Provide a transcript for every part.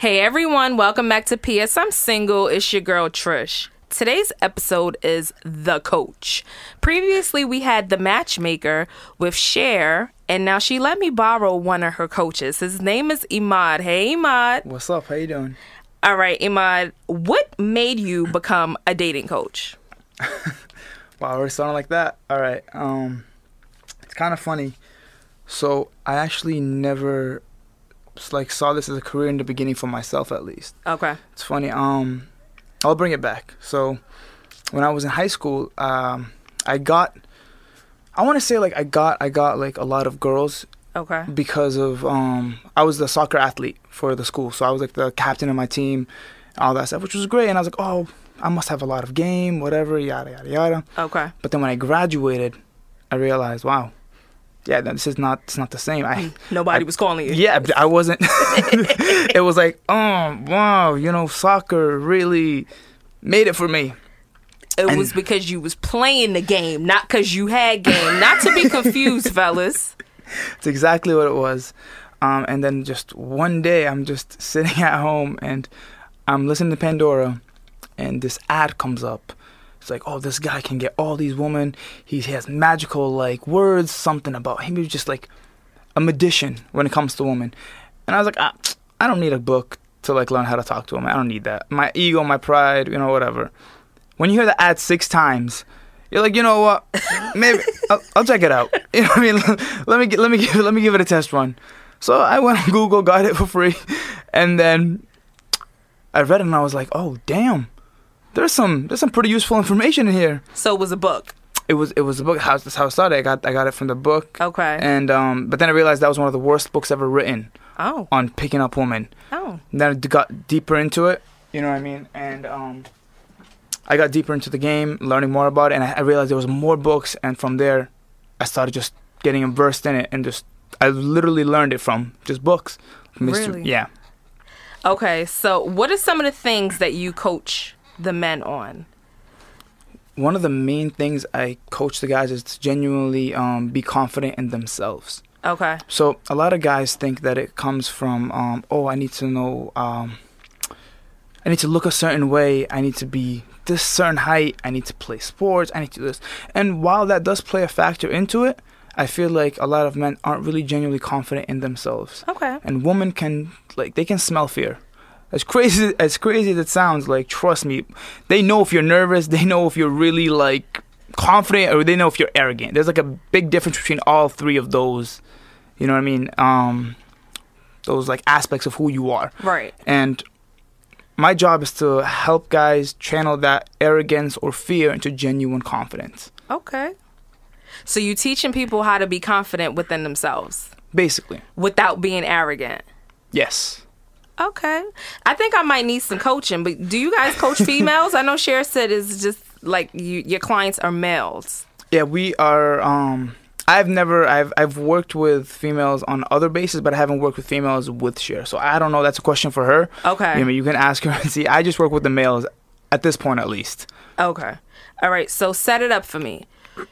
Hey everyone, welcome back to PS I'm Single. It's your girl Trish. Today's episode is The Coach. Previously, we had The Matchmaker with Cher, and now she let me borrow one of her coaches. His name is Imad. Hey, Imad. What's up? How you doing? All right, Imad, what made you become a dating coach? Wow, we're starting like that. All right. It's kind of funny. So I actually never saw this as a career in the beginning for myself, at least. Okay. It's funny. I'll bring it back. So when I was in high school, I got a lot of girls. Okay. Because of I was the soccer athlete for the school, so I was like the captain of my team, all that stuff, which was great. And I was like, oh, I must have a lot of game, whatever, yada yada yada. Okay. But then when I graduated, I realized, wow, yeah, it's not the same. Nobody was calling you. Yeah, I wasn't. It was like, oh wow, soccer really made it for me. It was because you was playing the game, not because you had game. Not to be confused, fellas. It's exactly what it was. And then just one day, I'm just sitting at home and I'm listening to Pandora, and this ad comes up. It's like, oh, this guy can get all these women. He has magical words, something about him. He's just like a magician when it comes to women. And I was like, I don't need a book to learn how to talk to women. I don't need that. My ego, my pride, whatever. When you hear the ad 6 times, you're like, you know what? Maybe I'll check it out. You know what I mean? Let me give it a test run. So I went on Google, got it for free, and then I read it and I was like, oh damn, there's some pretty useful information in here. So it was a book. It was a book. That's how it started. I got it from the book. Okay. And but then I realized that was one of the worst books ever written. Oh. On picking up women. Oh. And then I got deeper into it. You know what I mean? And I got deeper into the game, learning more about it, and I realized there was more books, and from there, I started just getting immersed in it, and I literally learned it from just books. Really? Yeah. Okay, so what are some of the things that you coach the men on? One of the main things I coach the guys is to genuinely be confident in themselves. Okay. So a lot of guys think that it comes from, I need to know, I need to look a certain way, I need to be this certain height, I need to play sports, I need to do this. And while that does play a factor into it, I feel like a lot of men aren't really genuinely confident in themselves. Okay. And women can, they can smell fear. As crazy as it sounds, trust me, they know if you're nervous, they know if you're really, confident, or they know if you're arrogant. There's, a big difference between all 3 of those, you know what I mean? Those, aspects of who you are. Right. And my job is to help guys channel that arrogance or fear into genuine confidence. Okay. So you teaching people how to be confident within themselves. Basically. Without being arrogant. Yes. Okay. I think I might need some coaching, but do you guys coach females? I know Cher said it's just your clients are males. Yeah, we are. I've worked with females on other bases, but I haven't worked with females with Cher. So I don't know. That's a question for her. Okay. You can ask her and see. I just work with the males at this point, at least. Okay. All right. So set it up for me.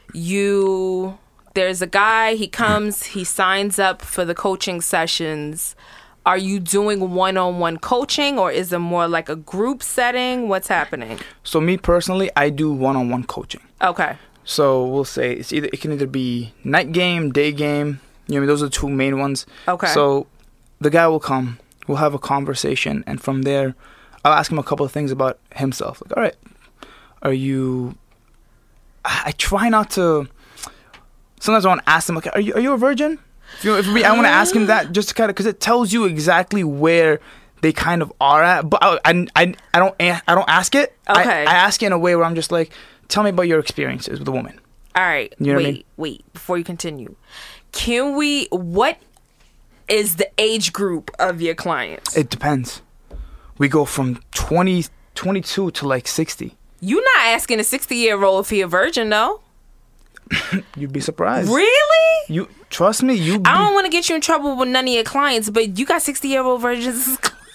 There's a guy. He comes. He signs up for the coaching sessions. Are you doing one-on-one coaching, or is it more like a group setting? What's happening? So me personally, I do one-on-one coaching. Okay. So we'll say it can either be night game, day game. Those are the 2 main ones. Okay. So the guy will come, we'll have a conversation, and from there, I'll ask him a couple of things about himself. All right, I try not to. Sometimes I want to ask him, are you a virgin? If I want to ask him that just to because it tells you exactly where they kind of are at. But I don't ask it. Okay. I ask it in a way where I'm just like, tell me about your experiences with a woman. All right. You know what I mean? Wait. Before you continue, what is the age group of your clients? It depends. We go from 22 to 60. You're not asking a 60-year-old if he a virgin, though. You'd be surprised. Really? You trust me. I don't want to get you in trouble with none of your clients, but you got 60-year-old virgins.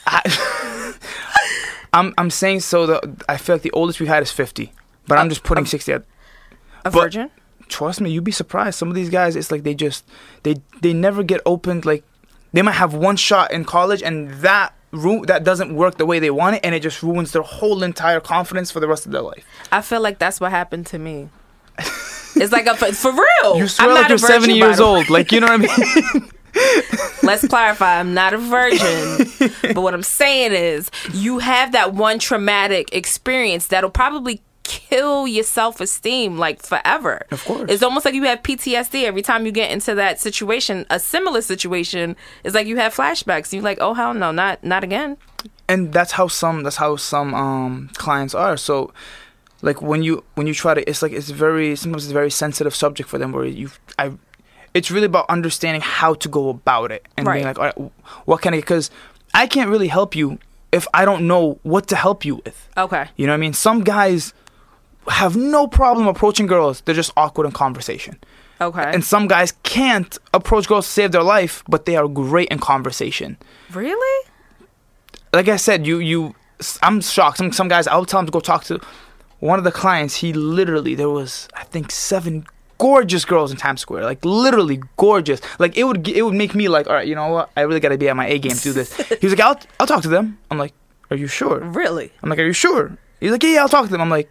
I'm saying so. I feel like the oldest we had is 50, but I'm just putting 60 at. A virgin? Trust me, you'd be surprised. Some of these guys, it's like they never get opened. They might have one shot in college, and that that doesn't work the way they want it, and it just ruins their whole entire confidence for the rest of their life. I feel like that's what happened to me. It's like for real. You swear like you're 70 years old. Like, you know what I mean? Let's clarify, I'm not a virgin. But what I'm saying is, you have that one traumatic experience that'll probably kill your self-esteem like forever. Of course. It's almost like you have PTSD every time you get into that situation. A similar situation is like you have flashbacks. You're like, oh hell no, not again. And that's how some clients are. So like when you try to, it's like sometimes it's a very sensitive subject for them, where it's really about understanding how to go about it and being like, all right, what can I, because I can't really help you if I don't know what to help you with. Okay. You know what I mean? Some guys have no problem approaching girls. They're just awkward in conversation. Okay. And some guys can't approach girls to save their life, but they are great in conversation. Really? Like I said, I'm shocked. Some guys, I'll tell them to go talk to one of the clients. There was, I think, 7 gorgeous girls in Times Square. Like, literally gorgeous. Like, it would make me like, all right, you know what? I really got to be at my A game to do this. He was like, I'll talk to them. I'm like, are you sure? Really? I'm like, are you sure? He's like, yeah, I'll talk to them. I'm like,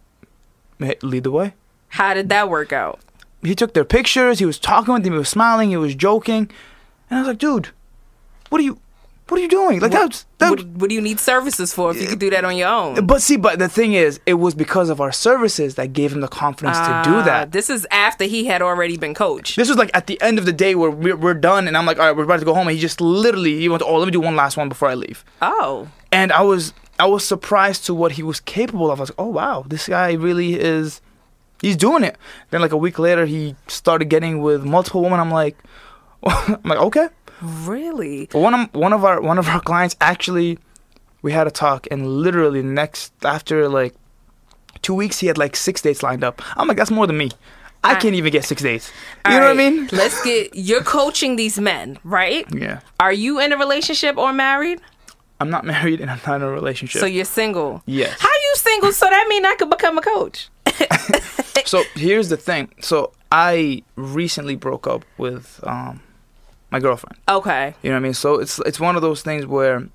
lead the way. How did that work out? He took their pictures. He was talking with them. He was smiling. He was joking. And I was like, dude, what are you doing? Like, what do you need services for if you could do that on your own? But the thing is, it was because of our services that gave him the confidence to do that. This is after he had already been coached. This was like at the end of the day where we're done, and I'm like, all right, we're about to go home. And he just literally, went, let me do one last one before I leave. Oh. And I was surprised to what he was capable of. I was like, oh, wow, this guy really is, he's doing it. Then like a week later, he started getting with multiple women. I'm like, okay. Really? But one of our clients, actually, we had a talk, and literally after like 2 weeks, he had like 6 dates lined up. I'm like, that's more than me. I can't even get 6 dates. You know what I mean? You're coaching these men, right? Yeah. Are you in a relationship or married? I'm not married and I'm not in a relationship. So you're single? Yes. How you single? So that mean I could become a coach? So here's the thing. So I recently broke up with my girlfriend. Okay. You know what I mean? So it's one of those things where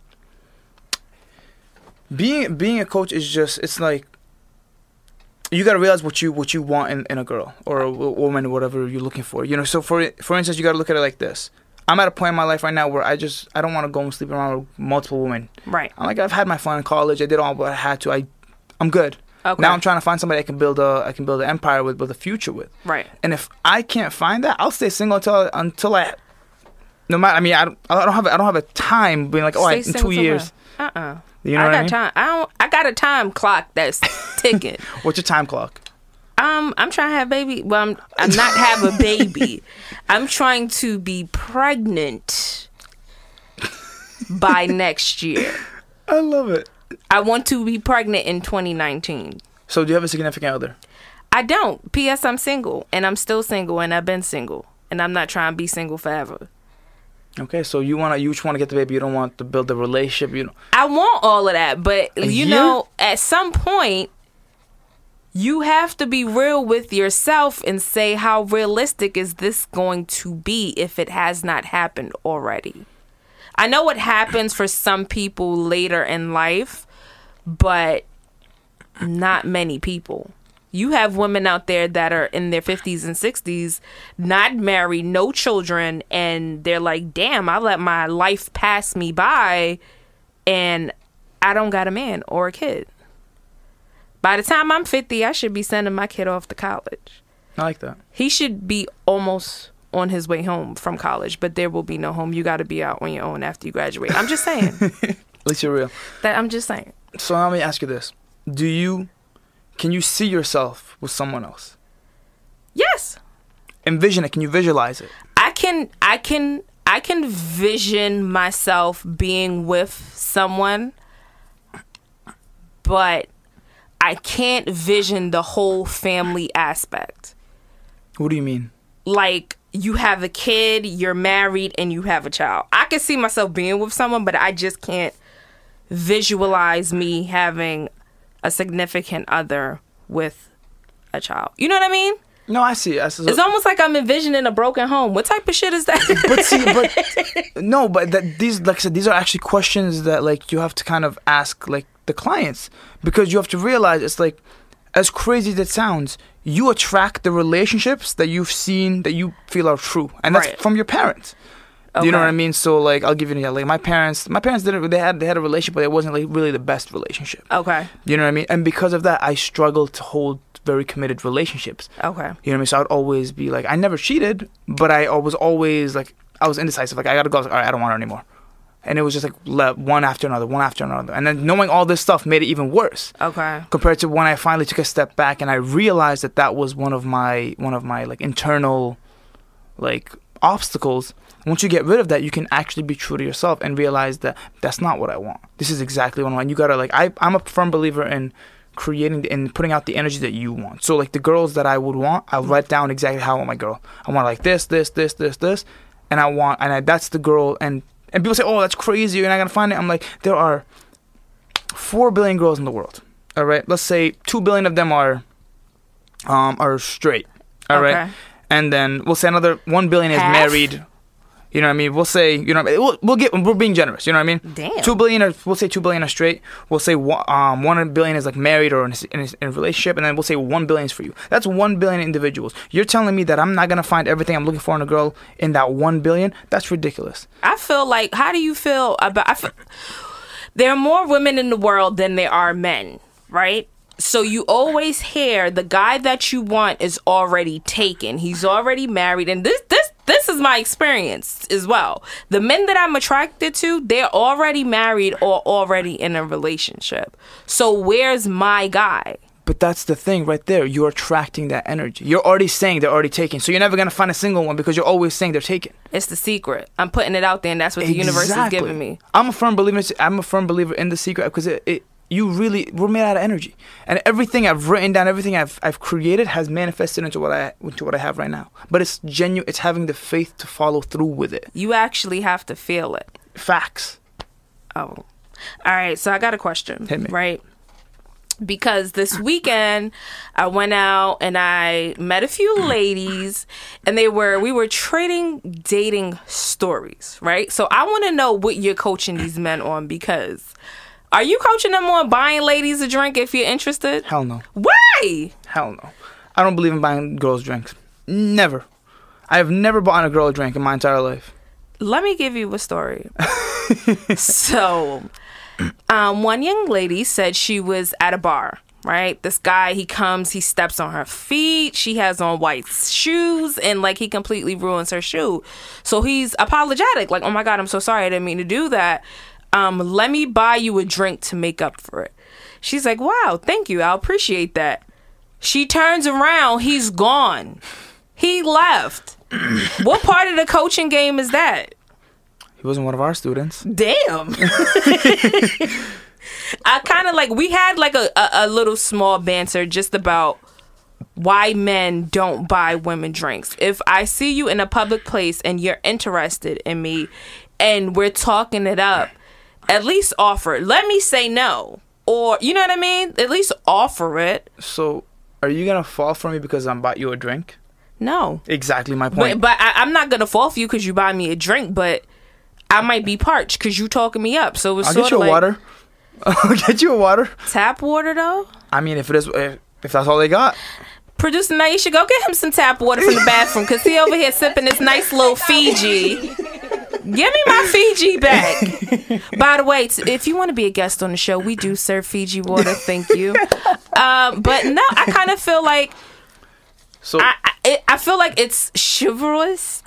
being a coach is just, it's like you got to realize what you want in a girl or a woman, whatever you're looking for. You know, so for instance, you got to look at it like this. I'm at a point in my life right now where I don't want to go and sleep around with multiple women. Right. I'm like, I've had my fun in college. I did all what I had to. I'm good. Okay. Now I'm trying to find somebody I can build an empire with a future with. Right. And if I can't find that, I'll stay single until I. No matter. I mean, I don't have a time being like, in 2 years. You know what I mean? Time. I got a time clock that's ticking. What's your time clock? I'm trying to have baby. Well, I'm not have a baby. I'm trying to be pregnant by next year. I love it. I want to be pregnant in 2019. So do you have a significant other? I don't. P.S. I'm single, and I'm still single, and I've been single, and I'm not trying to be single forever. Okay, so you just want to get the baby. You don't want to build a relationship. I want all of that, but you know, at some point, you have to be real with yourself and say, how realistic is this going to be if it has not happened already? I know it happens for some people later in life, but not many people. You have women out there that are in their 50s and 60s, not married, no children, and they're like, damn, I let my life pass me by, and I don't got a man or a kid. By the time I'm 50, I should be sending my kid off to college. I like that. He should be almost on his way home from college, but there will be no home. You got to be out on your own after you graduate. I'm just saying. At least you're real. I'm just saying. So let me ask you this. Can you see yourself with someone else? Yes. Envision it. Can you visualize it? I can vision myself being with someone, but I can't vision the whole family aspect. What do you mean? Like, you have a kid, you're married, and you have a child. I can see myself being with someone, but I just can't visualize me having a significant other with a child. You know what I mean? No, I see. It's almost like I'm envisioning a broken home. What type of shit is that? These, like I said, these are actually questions that like you have to kind of ask like the clients, because you have to realize it's like, as crazy as it sounds, you attract the relationships that you've seen that you feel are true, and that's from your parents. Okay. You know what I mean? So like, I'll give you an example. Like my parents didn't. They had a relationship, but it wasn't like really the best relationship. Okay. You know what I mean? And because of that, I struggled to hold very committed relationships. Okay. You know what I mean? So I'd always be like, I never cheated, but I was always like, I was indecisive. Like I gotta go. All right, I don't want her anymore. And it was just like one after another. And then knowing all this stuff made it even worse. Okay. Compared to when I finally took a step back and I realized that was one of my like internal like obstacles. Once you get rid of that, you can actually be true to yourself and realize that that's not what I want. This is exactly what I want. You gotta like, I'm a firm believer in creating and putting out the energy that you want. So like the girls that I would want, I'll write down exactly how I want my girl. I want like this, and that's the girl. And people say, oh, that's crazy, you're not going to find it. I'm like, there are 4 billion girls in the world, all right? Let's say 2 billion of them are straight, all right? And then we'll say another 1 billion is married. You know what I mean? We'll say, you know, we're being generous. You know what I mean? Damn. 2 billion, we'll say 2 billion are straight. We'll say 1 billion is like married or in a relationship, and then we'll say 1 billion is for you. That's 1 billion individuals. You're telling me that I'm not gonna find everything I'm looking for in a girl in that 1 billion? That's ridiculous. I feel like, how do you feel about? There are more women in the world than there are men, right? So you always hear the guy that you want is already taken. He's already married, and this is my experience as well. The men that I'm attracted to, they're already married or already in a relationship. So where's my guy? But that's the thing right there. You're attracting that energy. You're already saying they're already taken. So you're never going to find a single one because you're always saying they're taken. It's the secret. I'm putting it out there, and that's what the universe is giving me. I'm a firm believer in the secret because we're made out of energy, and everything I've written down, everything I've created has manifested into what I have right now. But it's genuine. It's having the faith to follow through with it. You actually have to feel it. Facts. Oh, all right. So I got a question. Hit me. Right, because this weekend I went out and I met a few ladies, and we were trading dating stories. Right. So I want to know what you're coaching these men on, because. Are you coaching them on buying ladies a drink if you're interested? Hell no. Why? Hell no. I don't believe in buying girls drinks. Never. I have never bought a girl a drink in my entire life. Let me give you a story. So, one young lady said she was at a bar, right? This guy, he comes, he steps on her feet. She has on white shoes, and like he completely ruins her shoe. So he's apologetic. Like, oh my God, I'm so sorry. I didn't mean to do that. Let me buy you a drink to make up for it. She's like, wow, thank you. I appreciate that. She turns around. He's gone. He left. What part of the coaching game is that? He wasn't one of our students. Damn. I kind of like, we had like a little small banter just about why men don't buy women drinks. If I see you in a public place and you're interested in me and we're talking it up, at least offer it. Let me say no. Or, you know what I mean? At least offer it. So, are you going to fall for me because I bought you a drink? No. Exactly my point. But I'm not going to fall for you because you buy me a drink, but I might be parched because you talking me up. So it's I'll sort get you of a like, water. I'll get you a water. Tap water, though? I mean, if that's all they got. Producer Naisha, go get him some tap water from the bathroom because he over here sipping this nice little Fiji. Give me my Fiji back. By the way, if you want to be a guest on the show, we do serve Fiji water. Thank you. But no, I kind of feel like I feel like it's chivalrous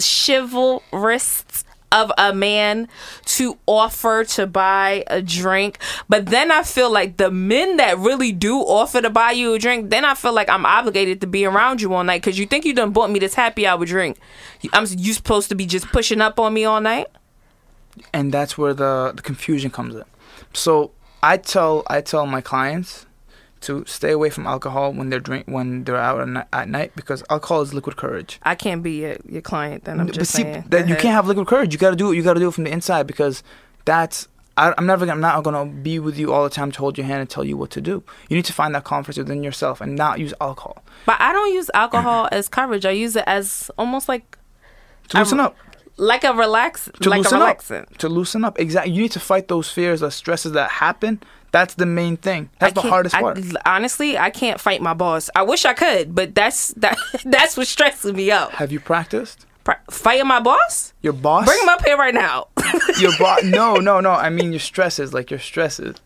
of a man to offer to buy a drink. But then I feel like the men that really do offer to buy you a drink, then I feel like I'm obligated to be around you all night because you think you done bought me this happy hour drink. You supposed to be just pushing up on me all night? And that's where the confusion comes in. So I tell my clients to stay away from alcohol when they're out at night because alcohol is liquid courage. I can't be your client then. I'm just saying. You can't have liquid courage. You got to do it. You got to do it from the inside because that's I'm not gonna be with you all the time to hold your hand and tell you what to do. You need to find that confidence within yourself and not use alcohol. But I don't use alcohol as coverage. I use it as almost like To loosen up. like a relaxant. To loosen up. Exactly. You need to fight those fears, those stresses that happen. That's the main thing. That's the hardest part. Honestly, I can't fight my boss. I wish I could, but that's what stresses me out. Have you practiced? Fighting my boss? Your boss? Bring him up here right now. Your boss? No. I mean your stresses, like your stresses.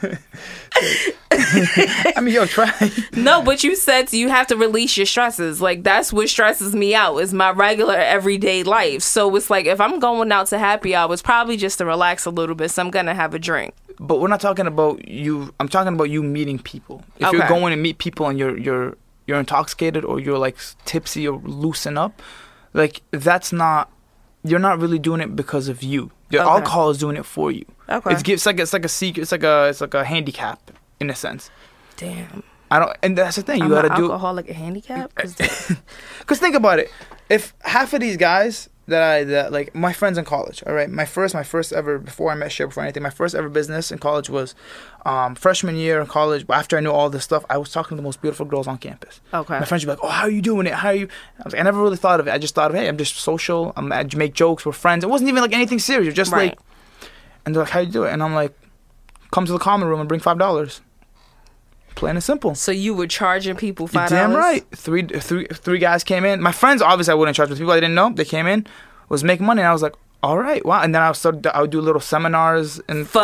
I mean, yo, try. No, but you said you have to release your stresses. Like, that's what stresses me out is my regular everyday life. So it's like if I'm going out to happy hour, it's probably just to relax a little bit. So I'm gonna have a drink. But we're not talking about you. I'm talking about you meeting people. If you're going to meet people and you're intoxicated or you're like tipsy or loosen up, like that's not. You're not really doing it because of you. The alcohol is doing it for you. Okay. It's like a secret. It's like a handicap in a sense. Damn. And that's the thing. You I'm gotta an do. alcoholic a handicap. Because think about it. If half of these guys that like my friends in college, all right, my first ever, before I met Cher, before anything, my first ever business in college was freshman year in college. After I knew all this stuff, I was talking to the most beautiful girls on campus. Okay. My friends would be like, "Oh, how are you doing it? How are you?" I was like, I never really thought of it. I just thought of, hey, I'm just social. I make jokes. We're friends. It wasn't even like anything serious. It was just like, and they're like, "How you do it?" And I'm like, "Come to the common room and bring $5." Plain and simple. So you were charging people $5? You're damn right. Three guys came in. My friends, obviously, I wouldn't charge, but people I didn't know, they came in, was making money, and I was like, all right, wow. And then I would do little seminars and for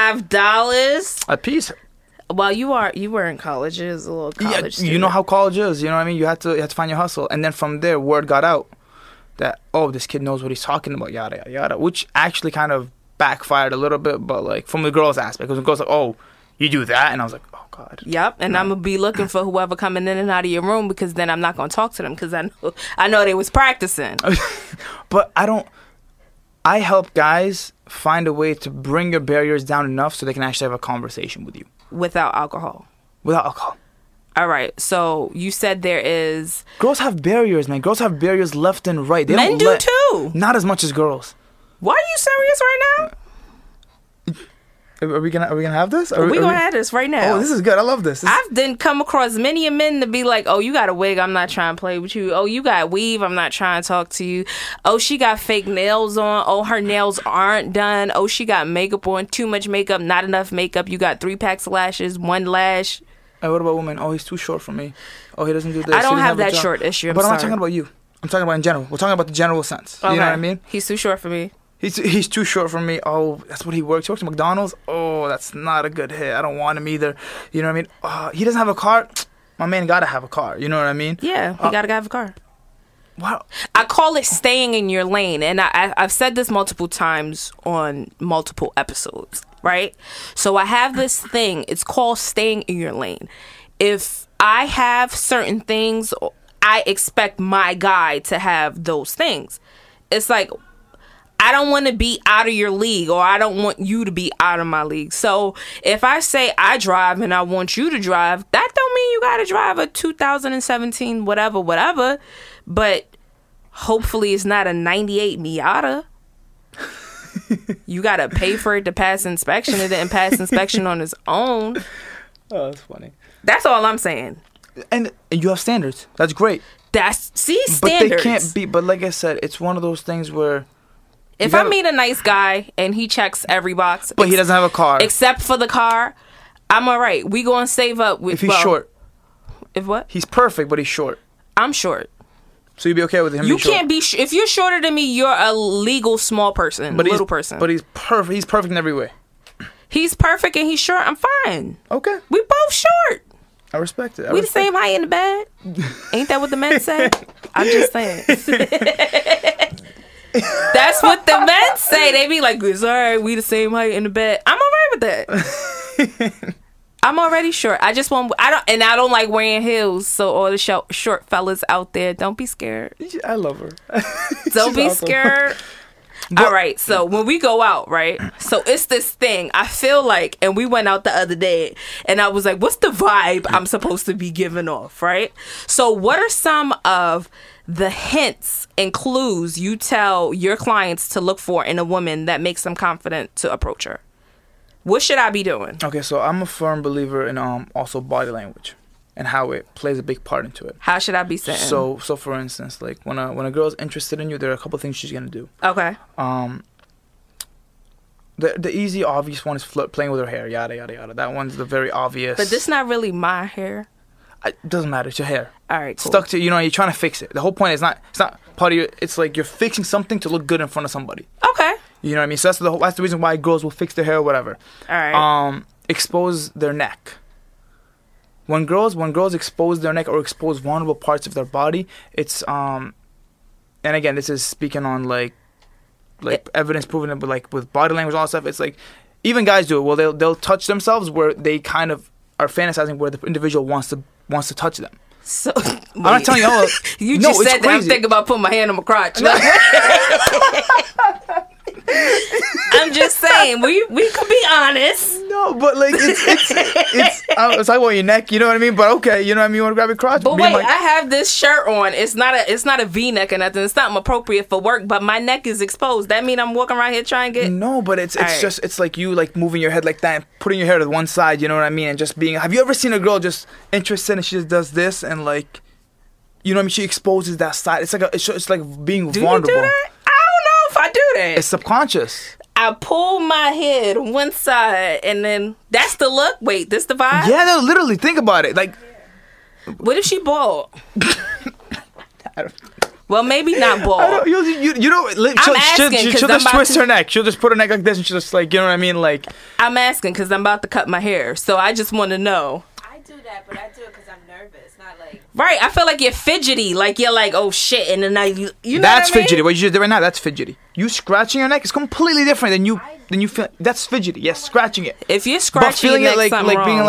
$5 a piece. Well, you were in college. It was a little college. You know how college is. You know what I mean. You had to find your hustle, and then from there, word got out that this kid knows what he's talking about, yada yada yada, which actually kind of backfired a little bit, but like from the girls' aspect, because the girls like, you do that, and I was like, oh god. Yep, and I'm gonna be looking for whoever coming in and out of your room, because then I'm not gonna talk to them because I know they was practicing. But I help guys find a way to bring your barriers down enough so they can actually have a conversation with you without alcohol. Without alcohol. All right, so you said there is. Girls have barriers, man. Girls have barriers left and right. Men do too. Not as much as girls. Why are you serious right now? Are we gonna have this? We're gonna have this right now. Oh, this is good. I love this. I've then come across many a men to be like, oh, you got a wig, I'm not trying to play with you. Oh, you got weave, I'm not trying to talk to you. Oh, she got fake nails on. Oh, her nails aren't done. Oh, she got makeup on. Too much makeup, not enough makeup. You got 3 packs of lashes, 1 lash. Hey, what about women? Oh, he's too short for me. Oh, he doesn't do this. I don't have that short issue. But I'm not talking about you. I'm talking about in general. We're talking about the general sense. Okay. You know what I mean? He's too short for me. He's too short for me. Oh, that's what he works. He works at McDonald's. Oh, that's not a good hit. I don't want him either. You know what I mean? He doesn't have a car. My man gotta have a car. You know what I mean? Yeah, he gotta have a car. Wow. I call it staying in your lane, and I've said this multiple times on multiple episodes, right? So I have this thing. It's called staying in your lane. If I have certain things, I expect my guy to have those things. It's like, I don't want to be out of your league, or I don't want you to be out of my league. So if I say I drive and I want you to drive, that don't mean you got to drive a 2017 whatever. But hopefully it's not a 98 Miata. You got to pay for it to pass inspection. It didn't pass inspection on its own. Oh, that's funny. That's all I'm saying. And you have standards. That's great. Standards. But they can't be. But like I said, it's one of those things where. If I meet a nice guy and he checks every box, but he doesn't have a car, except for the car, I'm all right. We gonna save up. If he's short, if what? He's perfect, but he's short. I'm short. So you'd be okay with him? You can't be. If you're shorter than me, you're a legal small person, little person. But he's perfect. He's perfect in every way. He's perfect and he's short. I'm fine. Okay. We both short. I respect it. We the same height in the bed. Ain't that what the men say? I'm just saying. That's what the men say. They be like, it's all right, we the same height in the bed. I'm all right with that. I'm already short. I don't like wearing heels. So all the short fellas out there, don't be scared. I love her. Don't be scared. All right, so when we go out, right? So it's this thing. I feel like, and we went out the other day, and I was like, what's the vibe I'm supposed to be giving off, right? So what are some of the hints and clues you tell your clients to look for in a woman that makes them confident to approach her? What should I be doing? Okay, so I'm a firm believer in also body language and how it plays a big part into it. How should I be sitting? So for instance, like when a girl's interested in you, there are a couple things she's gonna do. Okay. The easy, obvious one is playing with her hair, yada yada yada. That one's the very obvious. But this not really my hair. It doesn't matter. It's your hair. All right, cool. Stuck to, you're trying to fix it. The whole point is it's not part of your. It's like you're fixing something to look good in front of somebody. Okay. You know what I mean? So that's the reason why girls will fix their hair or whatever. All right. Expose their neck. When girls expose their neck or expose vulnerable parts of their body, it's and again, this is speaking on like evidence proven it with body language and all that stuff. It's like even guys do it. Well, they'll touch themselves where they kind of are fantasizing where the individual wants to touch them. So I'm not telling y'all. You just said that. I'm thinking about putting my hand on my crotch. Like, I'm just saying, we could be honest. No, but like it's I was talking about your neck, you know what I mean? But okay, you know what I mean? You want to grab your crotch? But wait, I have this shirt on. It's not a V-neck or nothing. It's something appropriate for work, but my neck is exposed. That mean I'm walking around here trying to get... No, but it's just, it's like you like moving your head like that and putting your hair to one side, you know what I mean? And just being... Have you ever seen a girl just interested and she just does this and like... You know what I mean? She exposes that side. It's like it's like being vulnerable. Do you do that? I don't know if I do that. It's subconscious. I pull my head one side and then that's the look. Wait, this the vibe? Yeah, no, literally. Think about it. Like, what if she bald? Well, maybe not bald. She'll just twist her neck. She'll just put her neck like this and she'll just like, you know what I mean? Like, I'm asking because I'm about to cut my hair, so I just want to know. I do that, but I do it because I'm nervous. Not like right. I feel like you're fidgety. Like you're like, oh shit, and then you know that's what I mean? fidgety. What you just did right now, that's fidgety. You scratching your neck is completely different than you feel. That's fidgety. Yes, scratching it. If you're scratching, but feeling your it neck, like wrong. being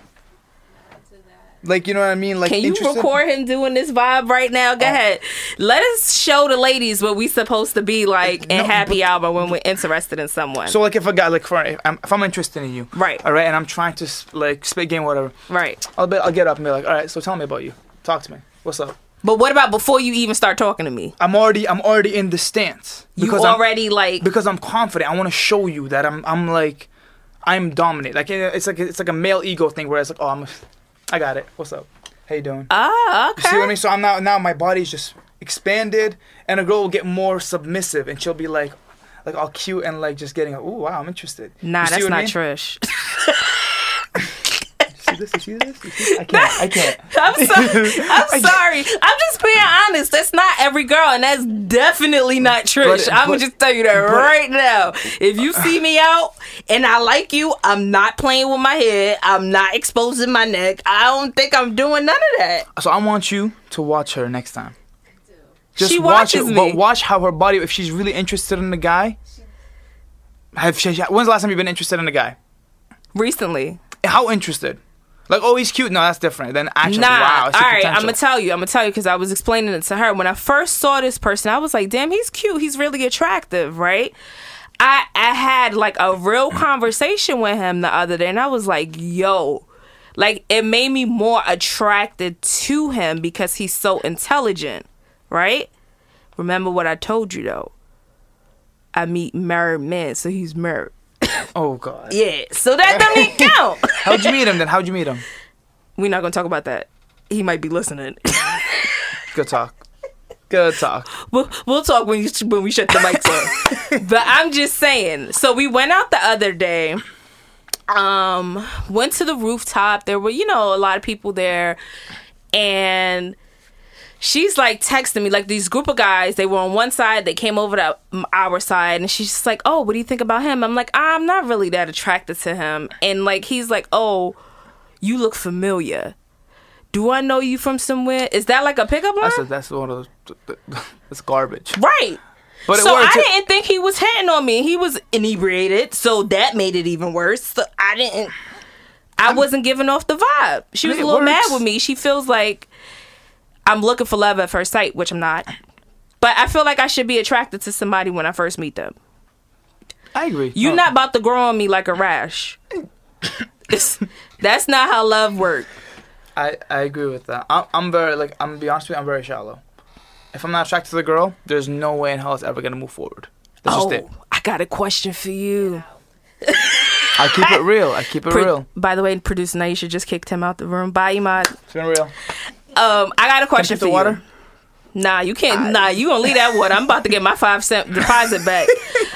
like you know what I mean? Like, can you record him doing this vibe right now? Go ahead. Let us show the ladies what we supposed to be like in happy hour when we're interested in someone. So like if a guy like if I'm interested in you, right? All right, and I'm trying to like spit game whatever, right? I'll get up and be like, all right, so tell me about you. Talk to me. What's up? But what about before you even start talking to me? I'm already in the stance. Because because I'm confident. I want to show you that I'm dominant. Like it's like a male ego thing where it's like, oh, I got it. What's up? How you doing? Ah, okay. You see what I mean? So I'm now my body's just expanded, and a girl will get more submissive, and she'll be like all cute and like just getting, oh wow, I'm interested. Nah, that's not Trish. You see this? I can't. I'm sorry. I'm just being honest. That's not every girl, and that's definitely not Trish. I'm gonna just tell you that right now. If you see me out and I like you, I'm not playing with my head. I'm not exposing my neck. I don't think I'm doing none of that. So I want you to watch her next time. Just she watch watches it, me. but watch how her body. If she's really interested in the guy, when's the last time you've been interested in a guy? Recently. How interested? Like, oh, he's cute. No, that's different. Then actually, nah. wow. All right, I'm gonna tell you because I was explaining it to her when I first saw this person. I was like, damn, he's cute. He's really attractive, right? I had like a real conversation with him the other day, and I was like, yo, like it made me more attracted to him because he's so intelligent, right? Remember what I told you though. I meet married men, so he's married. Oh God. Yeah, so that don't even count. How'd you meet him then? How'd you meet him? We're not gonna talk about that. He might be listening. Good talk. Good talk. We'll talk when we shut the mics off. But I'm just saying. So we went out the other day. Went to the rooftop. There were, a lot of people there, and she's like texting me, like these group of guys, they were on one side, they came over to our side, and she's just like, oh, what do you think about him? I'm like, I'm not really that attracted to him. And like, he's like, oh, you look familiar. Do I know you from somewhere? Is that like a pickup line? That's one of those, that's garbage. Right. But so I didn't think he was hitting on me. He was inebriated, so that made it even worse. So I wasn't giving off the vibe. She was a little mad with me. She feels like I'm looking for love at first sight, which I'm not. But I feel like I should be attracted to somebody when I first meet them. I agree. You're not about to grow on me like a rash. That's not how love works. I agree with that. I'm gonna be honest with you, I'm very shallow. If I'm not attracted to the girl, there's no way in hell it's ever gonna move forward. That's just it. I got a question for you. I keep it real. I keep it real. By the way, producer Naisha just kicked him out the room. Bye, Imad. It's been real. I got a question for the you. water? Nah, you can't. Nah, you gonna leave that water. I'm about to get my 5-cent deposit back.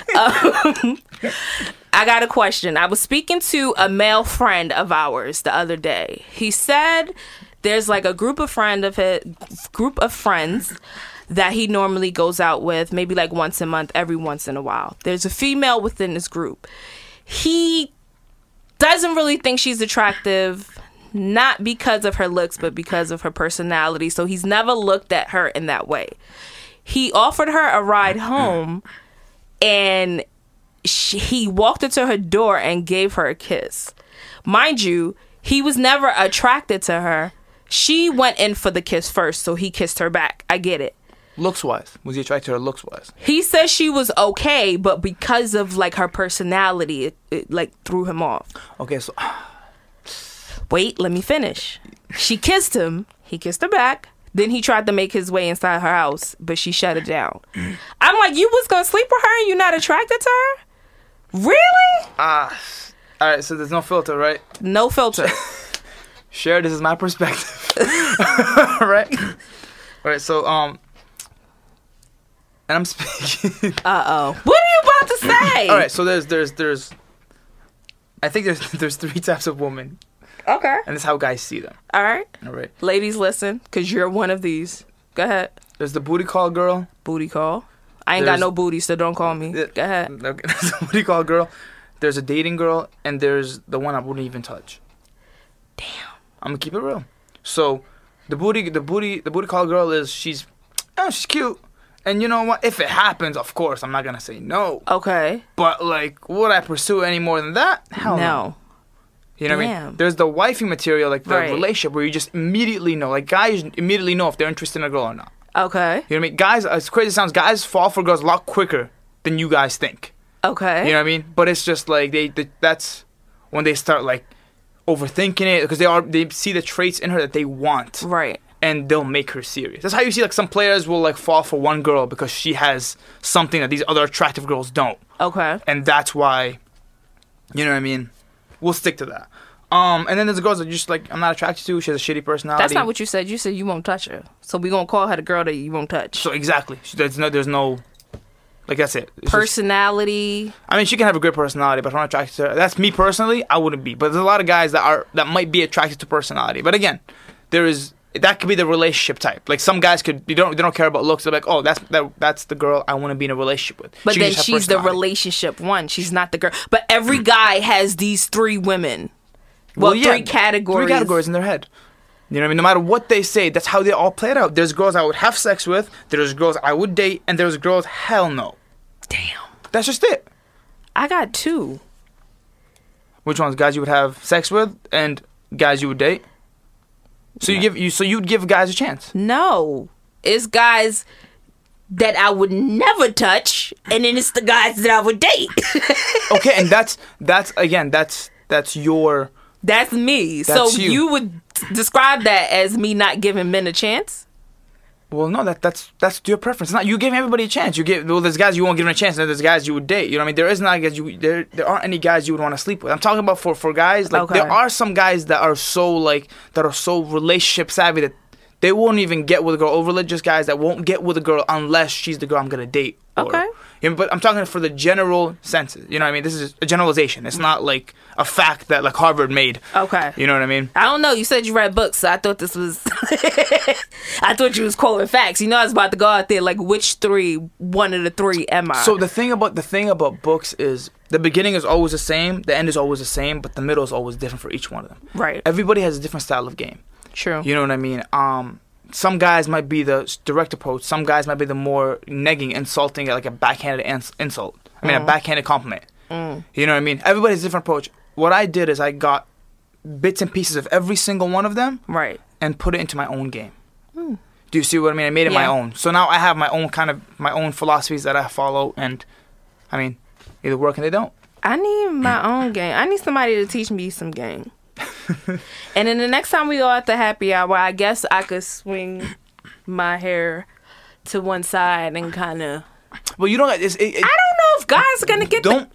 I got a question. I was speaking to a male friend of ours the other day. He said there's like a group of friends that he normally goes out with, maybe like once a month, every once in a while. There's a female within this group. He doesn't really think she's attractive, not because of her looks, but because of her personality. So he's never looked at her in that way. He offered her a ride home, and he walked her to her door and gave her a kiss. Mind you, he was never attracted to her. She went in for the kiss first, so he kissed her back. I get it. Looks-wise. Was he attracted to her looks-wise? He says she was okay, but because of like her personality, it like threw him off. Okay, so... Wait, let me finish. She kissed him. He kissed her back. Then he tried to make his way inside her house, but she shut it down. I'm like, you was gonna sleep with her and you're not attracted to her? Really? All right, so there's no filter, right? No filter. Share, this is my perspective. Right? All right, so, and I'm speaking. Uh-oh. What are you about to say? All right, so there's I think there's 3 types of women, Okay. and this is how guys see them. All right. All right. Ladies, listen, because you're one of these. Go ahead. There's the booty call girl. Booty call. I ain't got no booty, so don't call me. Go ahead. Okay, there's the booty call girl. There's a dating girl, and there's the one I wouldn't even touch. Damn. I'm gonna keep it real. So, the booty call girl is she's cute. And you know what? If it happens, of course, I'm not going to say no. Okay. But, like, would I pursue any more than that? Hell no. You know what I mean? There's the wifey material, like the relationship where you just immediately know. Like, guys immediately know if they're interested in a girl or not. Okay. You know what I mean? Guys, as crazy as it sounds, guys fall for girls a lot quicker than you guys think. Okay. You know what I mean? But it's just, like, that's when they start, like, overthinking it. Because they see the traits in her that they want. Right. And they'll make her serious. That's how you see, like, some players will, like, fall for one girl because she has something that these other attractive girls don't. Okay. And that's why, you know what I mean? We'll stick to that. And then there's the girls that just, like, I'm not attracted to. She has a shitty personality. That's not what you said. You said you won't touch her. So we gonna call her the girl that you won't touch. So, exactly. There's no, like, that's it. It's personality. I mean, she can have a great personality, but if I'm not attracted to her, that's me personally, I wouldn't be. But there's a lot of guys that might be attracted to personality. But again, that could be the relationship type. Like, some guys they don't care about looks. They're like, oh, that's the girl I want to be in a relationship with. But then she's the relationship one. She's not the girl. But every guy has these 3 women. Well, yeah, 3 categories. 3 categories in their head. You know what I mean? No matter what they say, that's how they all play it out. There's girls I would have sex with. There's girls I would date. And there's girls, hell no. Damn. That's just it. I got 2. Which ones? Guys you would have sex with and guys you would date? So you'd give guys a chance? No, it's guys that I would never touch, and then it's the guys that I would date. Okay, and that's your. That's me. That's so you. You would describe that as me not giving men a chance? Well, no, that's your preference. It's not you giving everybody a chance. There's guys you won't give them a chance, and there's guys you would date. You know what I mean? There is not guys there aren't any guys you would want to sleep with. I'm talking about for guys. Like, there are some guys that are so relationship savvy that they won't even get with a girl. Or religious guys that won't get with a girl unless she's the girl I'm gonna date. Okay. You know, but I'm talking for the general senses. You know what I mean? This is a generalization. It's not like a fact that like Harvard made. Okay. You know what I mean? I don't know. You said you read books, so I thought this was. I thought you was quoting facts. You know, I was about to go out there like, which 3? One of the 3 am I? So the thing about books is the beginning is always the same, the end is always the same, but the middle is always different for each one of them. Right. Everybody has a different style of game. True. You know what I mean? Some guys might be the direct approach. Some guys might be the more negging, insulting, like a backhanded insult. I mean, a backhanded compliment. You know what I mean? Everybody has a different approach. What I did is I got bits and pieces of every single one of them, right, and put it into my own game. Do you see what I mean? I made it my own. So now I have my own philosophies that I follow, and I mean, either work and they don't. I need my own game. I need somebody to teach me some game. And then the next time we go out to happy hour, I guess I could swing my hair to one side and kind of. Well, you don't. I don't know if guys are gonna get the kind of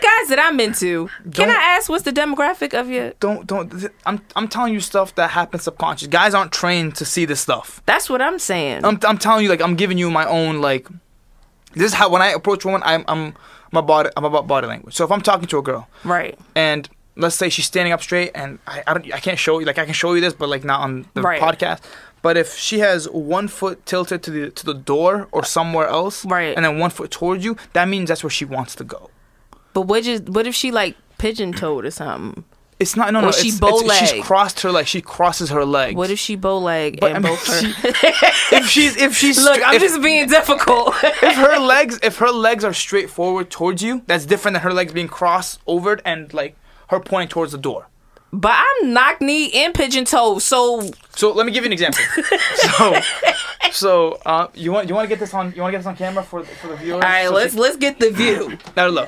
guys that I'm into. Can I ask what's the demographic of your? Don't. I'm telling you stuff that happens subconscious. Guys aren't trained to see this stuff. That's what I'm saying. I'm telling you, like, I'm giving you my own, like, this is how when I approach women, I'm about body language. So if I'm talking to a girl, right, and let's say she's standing up straight, and I can't show you, like, I can show you this, but like not on the podcast. But if she has one foot tilted to the door or somewhere else, right, and then one foot towards you, that means that's where she wants to go. But what if she like pigeon-toed or something? It's not. No. She bow-leg. She's crossed her leg. She crosses her legs. What if she bow-leg and both her? If she's look, I'm just being difficult. if her legs are straight forward towards you, that's different than her legs being crossed over and like her pointing towards the door. But I'm knock-knee and pigeon-toed, so let me give you an example. so you want to get this on camera for the viewers? All right, let's get the view. Now look.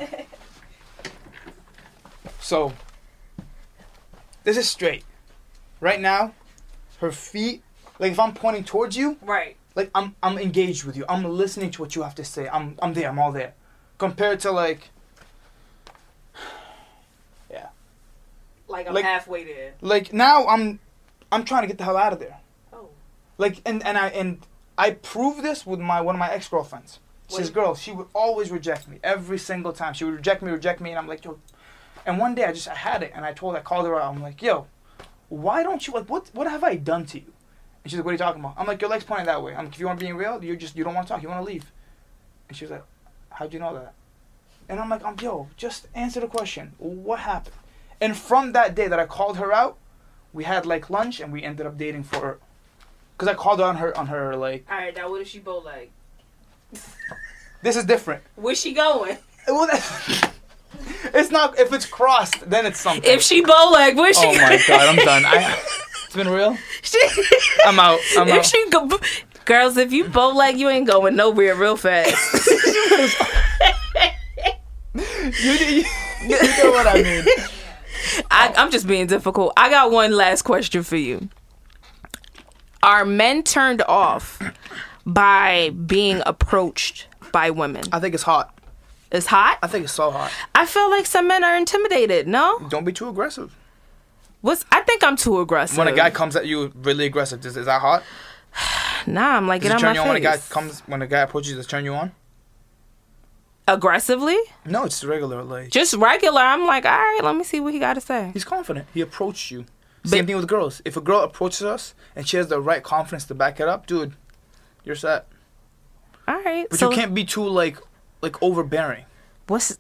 So this is straight. Right now, her feet, like if I'm pointing towards you, right? Like I'm engaged with you. I'm listening to what you have to say. I'm there. I'm all there. Compared to like. Like I'm halfway there. Like now I'm trying to get the hell out of there. Oh. Like and I proved this with one of my ex-girlfriends. This girl, she would always reject me every single time. She would reject me, and I'm like, yo. And one day I had it, and I called her out. I'm like, yo, why don't you, like, what have I done to you? And she's like, what are you talking about? I'm like, your leg's pointing that way. I'm like, if you want being real, you don't want to talk. You want to leave. And she was like, how'd you know that? And I'm like, yo, just answer the question. What happened? And from that day that I called her out, we had like lunch and we ended up dating for her. Because I called her on her like. All right, now what if she bow leg? This is different. Where's she going? Well, it's not. If it's crossed, then it's something. If she bow leg, where's she? Oh my god, I'm done. It's been real. I'm out. If she go, girls, if you bow leg, you ain't going nowhere real fast. You know what I mean. I'm just being difficult. I got one last question for you. Are men turned off by being approached by women? I think it's hot. It's hot? I think it's so hot. I feel like some men are intimidated, no? Don't be too aggressive. I think I'm too aggressive. When a guy comes at you really aggressive, is that hot? Nah, I'm like, get on my face. When a guy approaches you, does it turn you on? Aggressively? No, it's regular. Like just regular. I'm like, all right, let me see what he got to say. He's confident. He approached you. Same thing with girls. If a girl approaches us and she has the right confidence to back it up, dude, you're set. All right. But you can't be too like overbearing. It's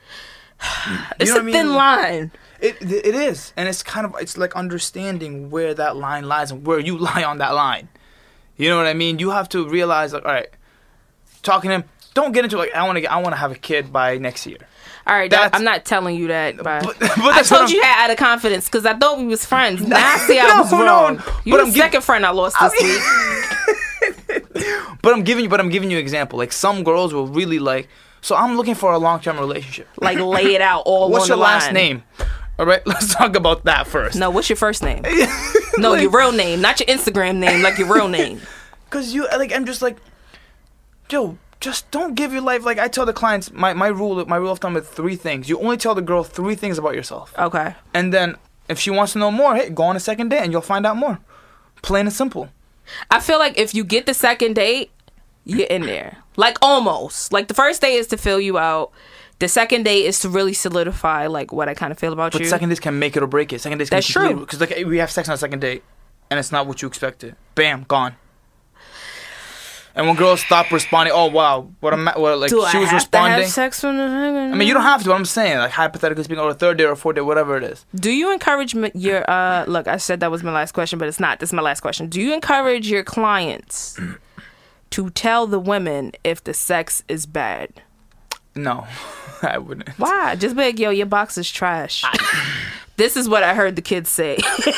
a thin line. It is, and it's like understanding where that line lies and where you lie on that line. You know what I mean? You have to realize, like, all right, talking to him. Don't get into like I want to have a kid by next year. All right, I'm not telling you that. But I told you that out of confidence because I thought we was friends. Now I see I was wrong. You're the second friend I lost this week. But I'm giving you an example. Like some girls will really like. So I'm looking for a long-term relationship. Like lay it out all. What's your last name? All right, let's talk about that first. No, what's your first name? No, your real name, not your Instagram name, like your real name. Cause I'm just like, Joe. Just don't give your life. Like I tell the clients, my rule of thumb is 3 things. You only tell the girl 3 things about yourself. Okay. And then if she wants to know more, hey, go on a second date and you'll find out more. Plain and simple. I feel like if you get the second date, you're in there. Like almost. Like the first date is to fill you out. The second date is to really solidify like what I kind of feel about you. But second dates can make it or break it. Second dates can That's true. Because like we have sex on a second date and it's not what you expected. Bam, gone. And when girls stop responding, oh wow, she was responding. To have sex when I mean, you don't have to. But I'm saying, like hypothetically speaking, on a 3rd date or 4th date, whatever it is. Do you encourage your? Look, I said that was my last question, but it's not. This is my last question. Do you encourage your clients to tell the women if the sex is bad? No, I wouldn't. Why? Just be like, yo, your box is trash. This is what I heard the kids say.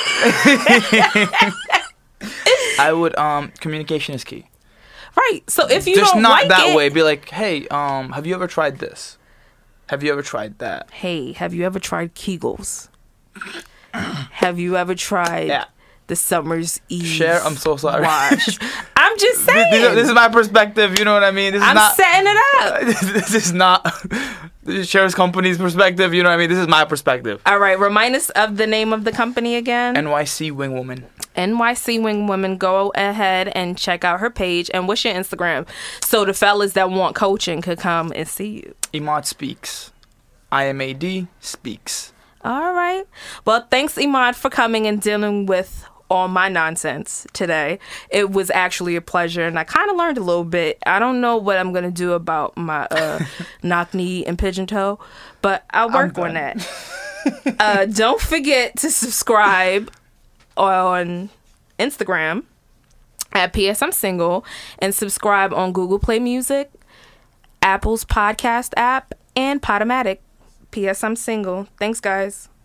I would. Communication is key. Right. So if you just don't not like that it, way. Be like, hey, have you ever tried this? Have you ever tried that? Hey, have you ever tried Kegels? Have you ever tried the Summer's Eve? Cher, I'm so sorry. Wash? I'm just saying. This is my perspective. You know what I mean? I'm setting it up. This is not Cher's company's perspective. You know what I mean? This is my perspective. All right, remind us of the name of the company again. NYC Wing Woman. NYC Wing Woman. Go ahead and check out her page. And what's your Instagram? So the fellas that want coaching could come and see you. Imad Speaks. IMAD Speaks. All right. Well, thanks, Imad, for coming and dealing with all my nonsense today. It was actually a pleasure, and I kind of learned a little bit. I don't know what I'm going to do about my knock knee and pigeon toe, but I'll work on that. Don't forget to subscribe on Instagram at PS I'm Single, and subscribe on Google Play Music, Apple's podcast app, and Podomatic. PS I'm Single. Thanks, guys.